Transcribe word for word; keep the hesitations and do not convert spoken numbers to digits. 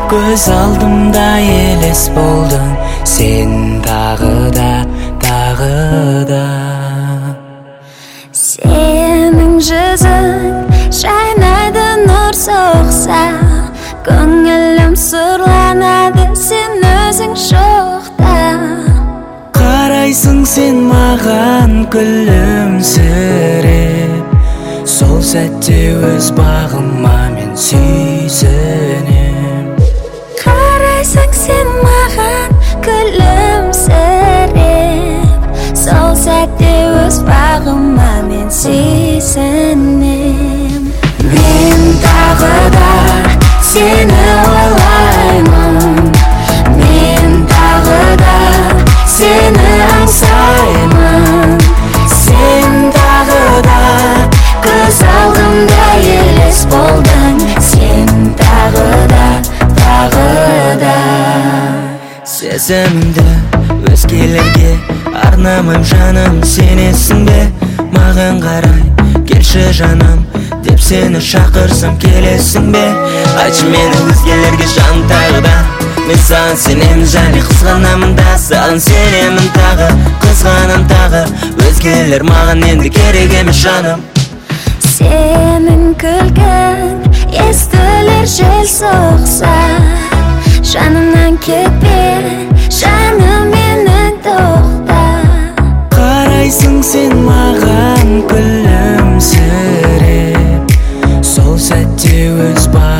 Көз алдымда елес болдың, сен тағы да, тағы да. Сенің жүзің шайнайды нұр соқса, көңілім сұрланады сен өзің жоқта. Қарайсың сен маған күлімсіреп, сол сәтте өз бағыма мен сүйсінем. Қарайсың сен маған күлімсіреп, сол сәтте өз бағыма мен сүйсінем. Мен тағы да сені ойлаймын, мен тағы да сені аңсаймын. Сен тағы да көз алдымда елес болдың, сен тағы да, тағы да. Сезімімді өзгелерге арнамайым жаным, сенесің бе? Маған қарай келші жаным, деп сені шақырсам келесің бе? Айтшы мені өзгелерге жаным тағы да, мен саған сенемін және қызғанамын да, саған сенемін тағы, қызғанам тағы. Өзгелер маған енді керек емес жаным. Сенің күлкің естілер жел соқса, жанымнан кетпе, жаным менің тоқта. Қарайсың сен маған күлімсіреп, сол сәтте өз бағыма